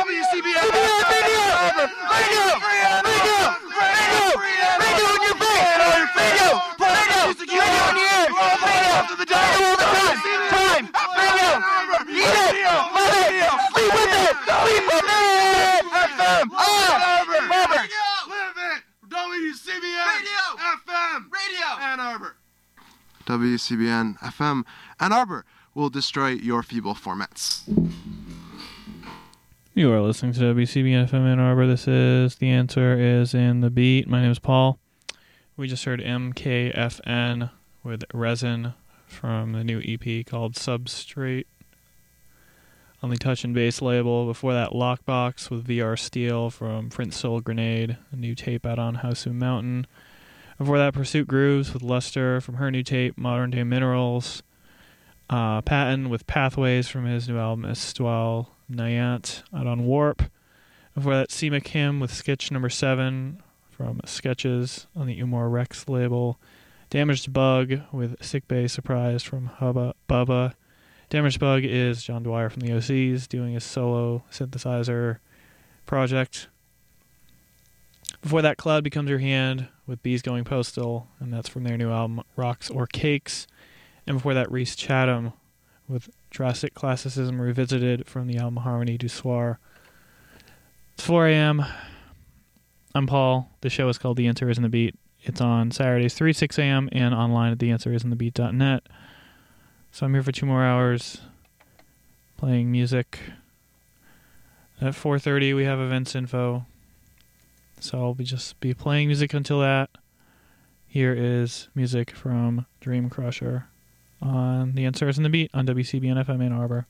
WCBN Radio! Radio! Radio in your face! Radio! Music you in your ears! Radio! After the day! All the time! Radio! Eat it! Love it! Sleep with it! Sleep with it! FM! Live it! WCBN FM! Radio! Ann Arbor. WCBN FM Ann Arbor will destroy your feeble formats. You are listening to WCBN FM Ann Arbor. This is The Answer is in the Beat. My name is Paul. We just heard MKFN with Resin from the new EP called Substrate on the Touch and Bass label. Before that, Lockbox with VR Steel from Prince Soul Grenade, a new tape out on Hausu Mountain. Before that, Pursuit Grooves with Luster from her new tape, Modern Day Minerals. Patton with Pathways from his new album, Estual Nayant, out on Warp. Before that, Seema Kim with Sketch Number 7 from Sketches on the Umar Rex label. Damaged Bug with Sick Bay Surprise from Hubba Bubba. Damaged Bug is John Dwyer from the OCs doing his solo synthesizer project. Before that, Cloud Becomes Your Hand with Bees Going Postal, and that's from their new album, Rocks or Cakes. And before that, Reese Chatham with Drastic Classicism Revisited from the album Harmony du Soir. It's 4 a.m. I'm Paul. The show is called The Answer is in the Beat. It's on Saturdays, 3 to 6 a.m. and online at theanswerisinthebeat.net. So I'm here for 2 more hours playing music. At 4:30 we have events info. So I'll just be playing music until that. Here is music from Dream Crusher on The Answer is in the Beat on WCBN FM Ann Arbor.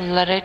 let it.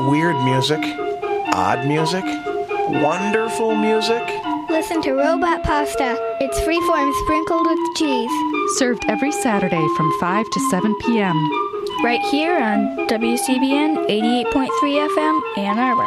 weird music, odd music, wonderful music. Listen to Robot Pasta. It's freeform sprinkled with cheese. Served every Saturday from 5 to 7 p.m. Right here on WCBN 88.3 FM, Ann Arbor.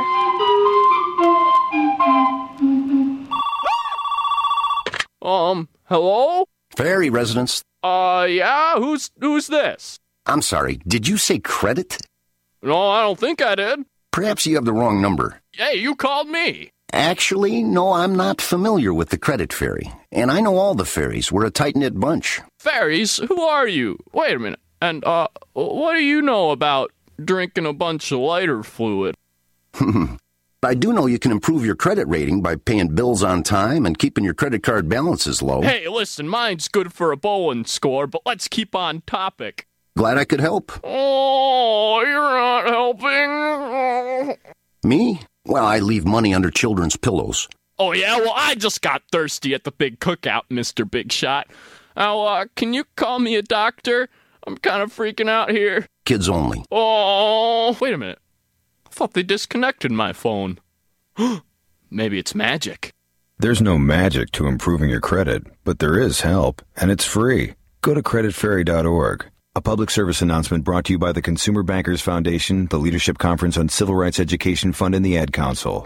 Hello? Ferry residence. Yeah? Who's this? I'm sorry, did you say credit? No, I don't think I did. Perhaps you have the wrong number. Hey, you called me. Actually, no, I'm not familiar with the credit ferry. And I know all the ferries. We're a tight-knit bunch. Ferries? Who are you? Wait a minute. And, what do you know about drinking a bunch of lighter fluid? I do know you can improve your credit rating by paying bills on time and keeping your credit card balances low. Hey, listen, mine's good for a bowling score, but let's keep on topic. Glad I could help. Oh, you're not helping. Me? Well, I leave money under children's pillows. Oh, yeah? Well, I just got thirsty at the big cookout, Mr. Big Shot. Now, can you call me a doctor? I'm kind of freaking out here. Kids only. Oh, wait a minute. I thought they disconnected my phone. Maybe it's magic. There's no magic to improving your credit, but there is help, and it's free. Go to creditferry.org. A public service announcement brought to you by the Consumer Bankers Foundation, the Leadership Conference on Civil Rights Education Fund, and the Ad Council.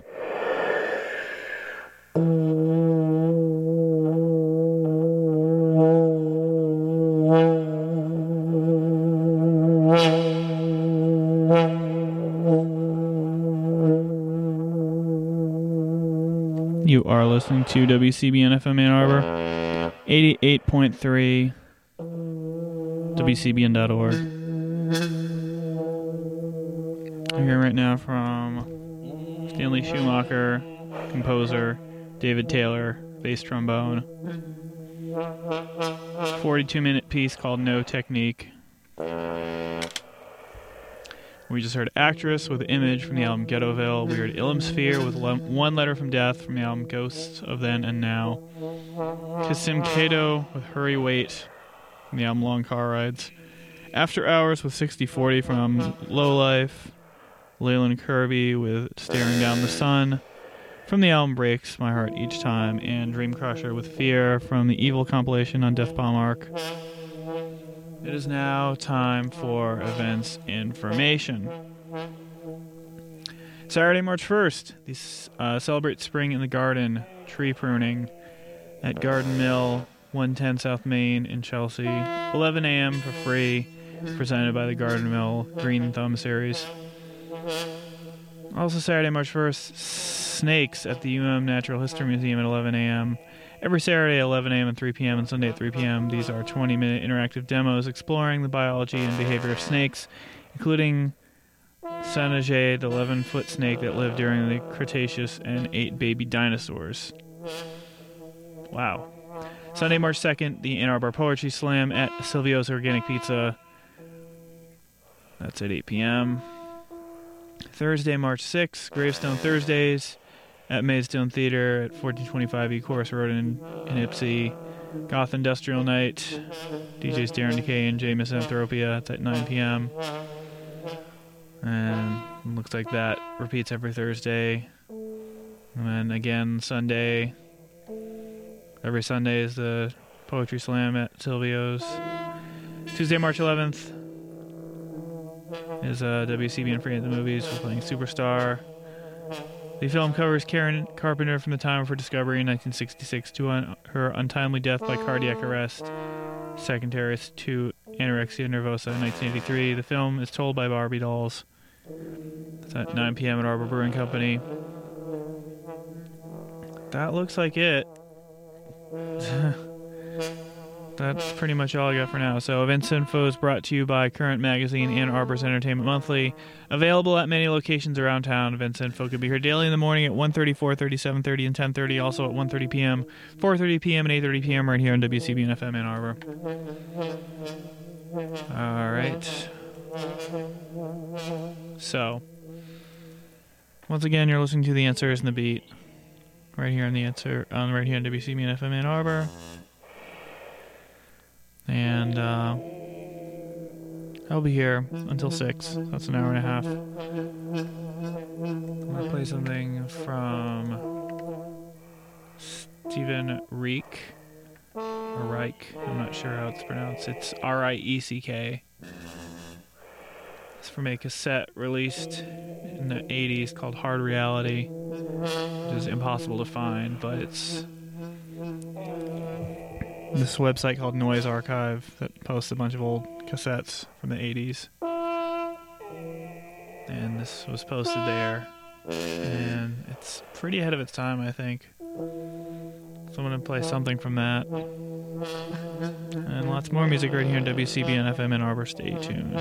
You are listening to WCBN FM Ann Arbor, 88.3, WCBN.org. I'm hearing right now from Stanley Schumacher, composer, David Taylor, bass trombone. 42-minute piece called No Technique. We just heard Actress with Image from the album Ghettoville. We heard Illusphere with One Letter from Death from the album Ghosts of Then and Now. Kassim Kato with Hurry Wait from the album Long Car Rides. After Hours with 6040 from Lowlife. Leyland Kirby with Staring Down the Sun from the album Breaks My Heart Each Time. And Dream Crusher with Fear from the Evil compilation on Def Bomb Arc. It is now time for events information. Saturday, March 1st, celebrate spring in the garden, tree pruning at Garden Mill, 110 South Main in Chelsea. 11 a.m. for free, presented by the Garden Mill Green Thumb Series. Also Saturday, March 1st, snakes at the Natural History Museum at 11 a.m. Every Saturday at 11 a.m. and 3 p.m. and Sunday at 3 p.m. These are 20-minute interactive demos exploring the biology and behavior of snakes, including Sanajay, the 11-foot snake that lived during the Cretaceous and ate baby dinosaurs. Wow. Sunday, March 2nd, the Ann Arbor Poetry Slam at Silvio's Organic Pizza. That's at 8 p.m. Thursday, March 6th, Gravestone Thursdays at Maidstone Theater at 1425 E Course Road in Ipsy. Goth Industrial Night, DJs Darren Decay and Jay Misanthropia. It's at 9 p.m. And it looks like that repeats every Thursday. And then again Sunday. Every Sunday is the Poetry Slam at Silvio's. Tuesday, March 11th is WCBN Free at the Movies. We're playing Superstar. The film covers Karen Carpenter from the time of her discovery in 1966 to her untimely death by cardiac arrest, secondary to anorexia nervosa in 1983. The film is told by Barbie dolls. It's at 9 p.m. at Arbor Brewing Company. That looks like it. That's pretty much all I got for now. So events info is brought to you by Current Magazine and Arbor's Entertainment Monthly. Available at many locations around town. Events info can be heard daily in the morning at 1:30, 4:30, 7:30, and 10:30. Also at 1:30 p.m., 4:30 p.m., and 8:30 p.m. right here on WCBN FM Ann Arbor. All right. So, once again, you're listening to The Answers and the Beat right here on The Answer, right here on WCBN FM Ann Arbor. And I'll be here until 6. That's an hour and a half. I'm going to play something from Stephen Reich. Or Reich. I'm not sure how it's pronounced. It's R-I-E-C-K. It's from a cassette released in the 80s called Hard Reality, which is impossible to find, but it's this website called Noise Archive that posts a bunch of old cassettes from the 80s. And this was posted there. And it's pretty ahead of its time, I think. So I'm going to play something from that. And lots more music right here on WCBN FM Ann Arbor. Stay tuned.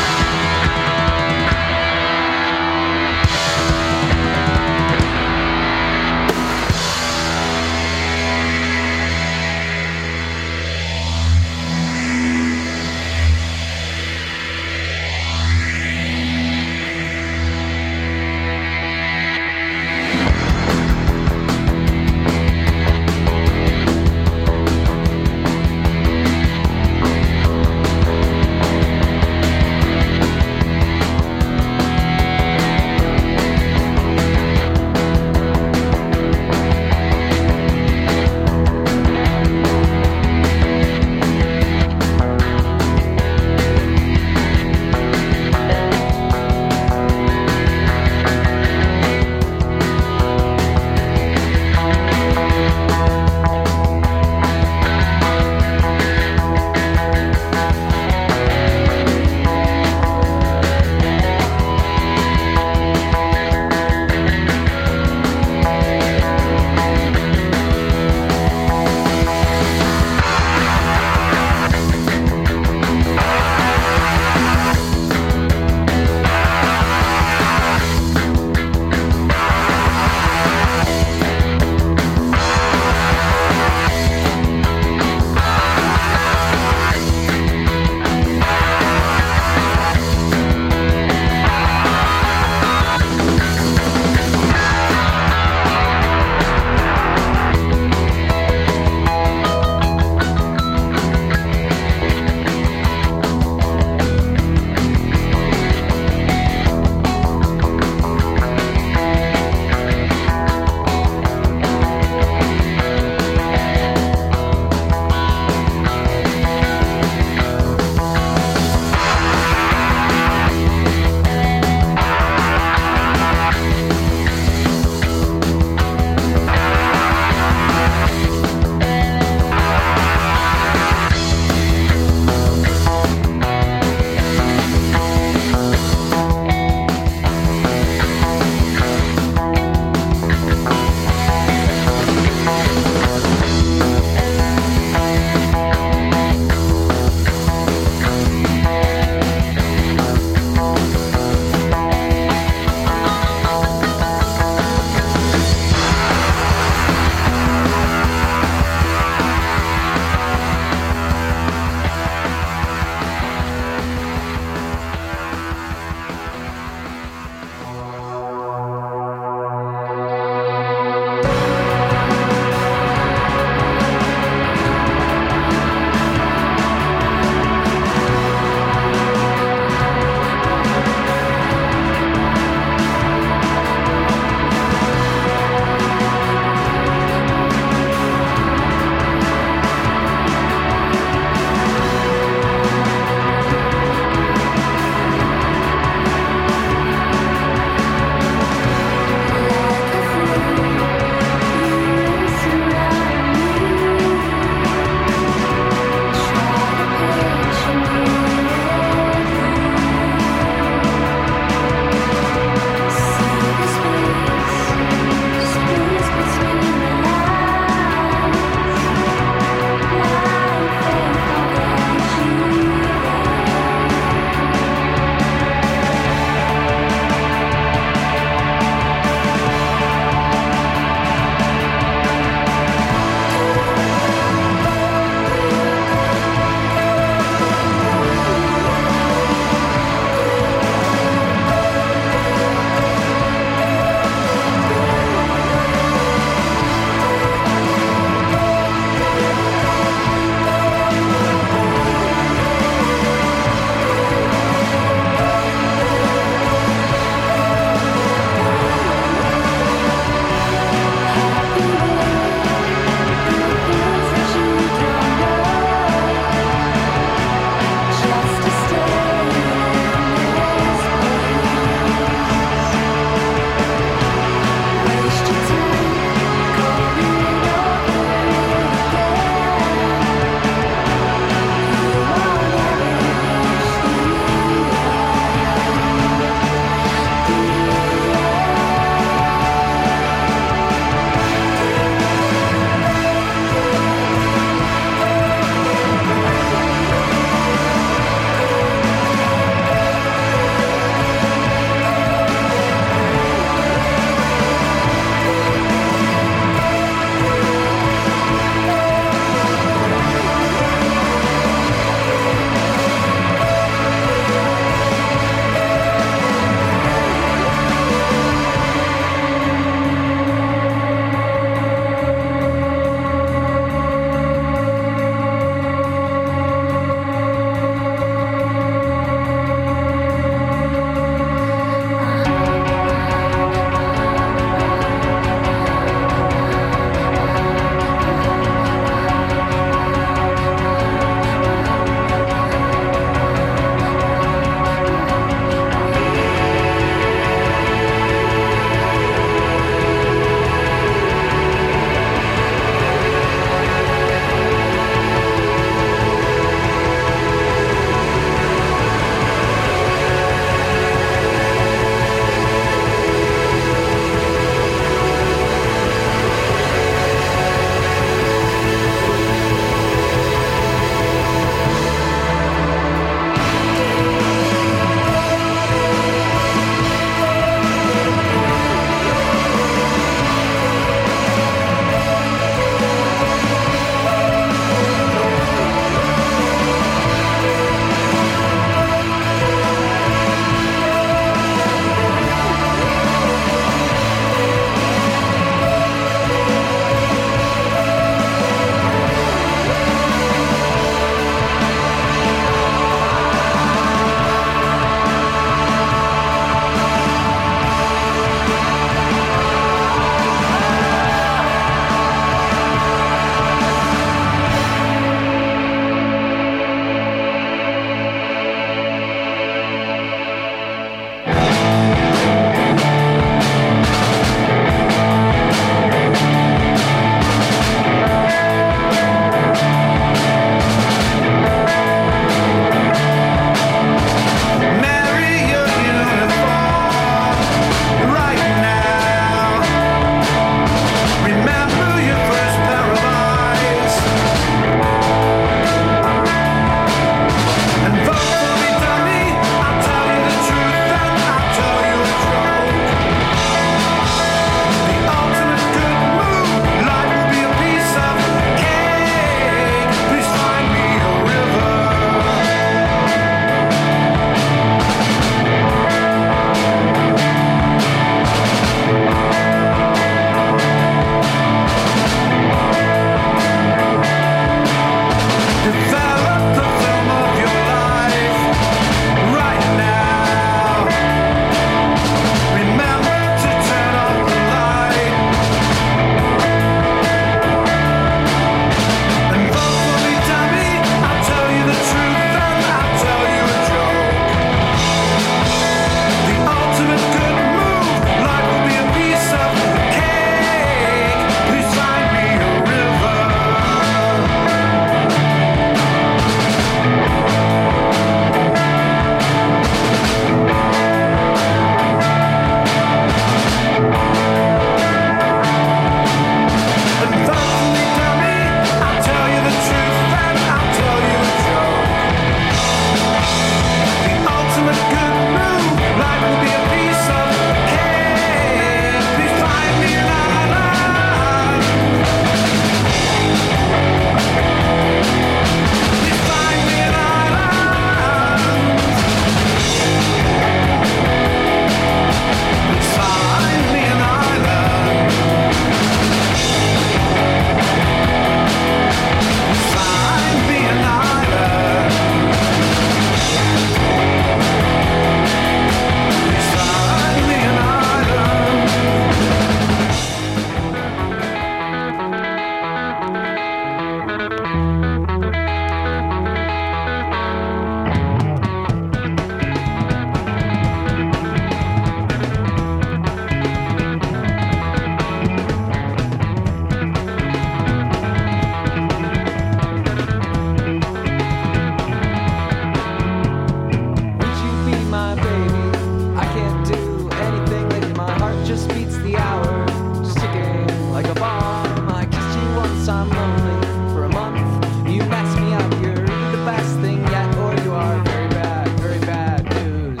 'cause I'm lonely for a month. You mess me up, you're the best thing yet, or you are very bad news.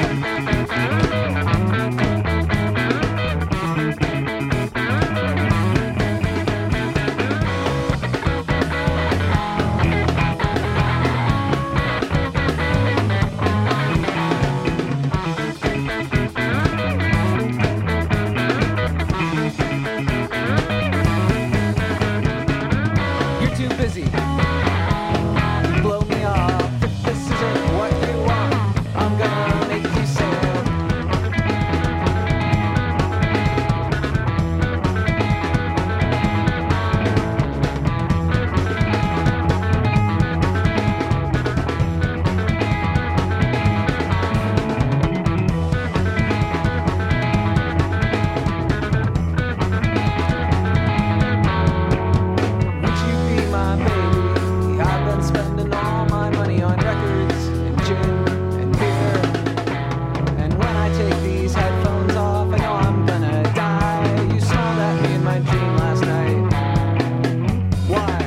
You're too busy. You blow me off. If this isn't what you want, I'm gonna make you sad. Would you be my baby? I've been spending all my money on records and gin and beer. And when I take these headphones off, I know I'm gonna die. You smiled at me in my dream last night. Why?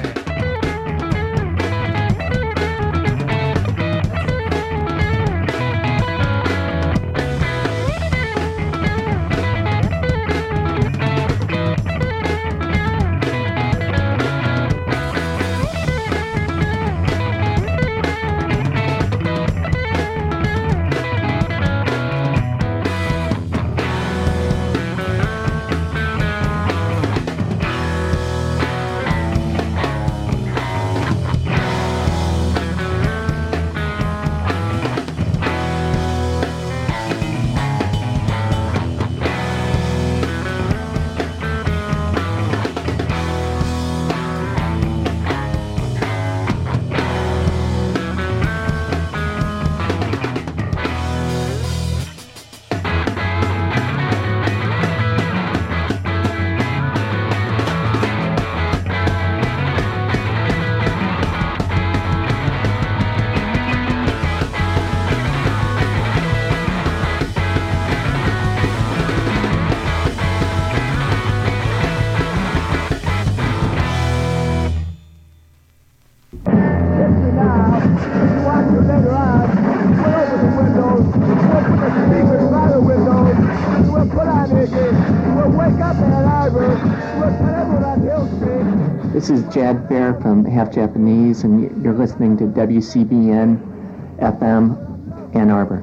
This is Jad Fair from Half Japanese, and you're listening to WCBN FM Ann Arbor.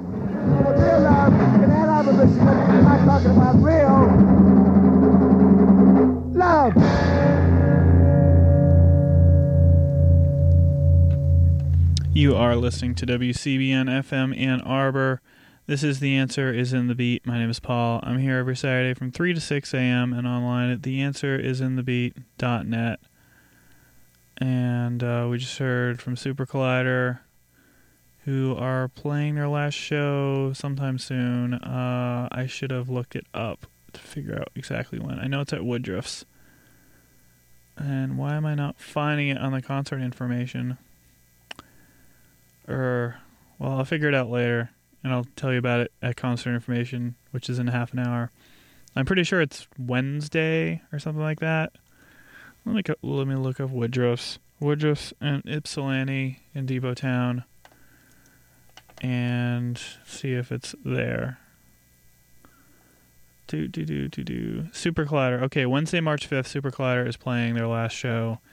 You are listening to WCBN FM Ann Arbor. This is The Answer is in the Beat. My name is Paul. I'm here every Saturday from 3 to 6 a.m. and online at theanswerisinthebeat.net. And we just heard from Super Collider, who are playing their last show sometime soon. I should have looked it up to figure out exactly when. I know it's at Woodruff's. And why am I not finding it on the concert information? Well, I'll figure it out later, and I'll tell you about it at concert information, which is in half an hour. I'm pretty sure it's Wednesday or something like that. Let me look up Woodruff's. Woodruff's and Ypsilanti in Depot Town, and see if it's there. Super Collider. Okay, Wednesday, March 5th, Super Collider is playing their last show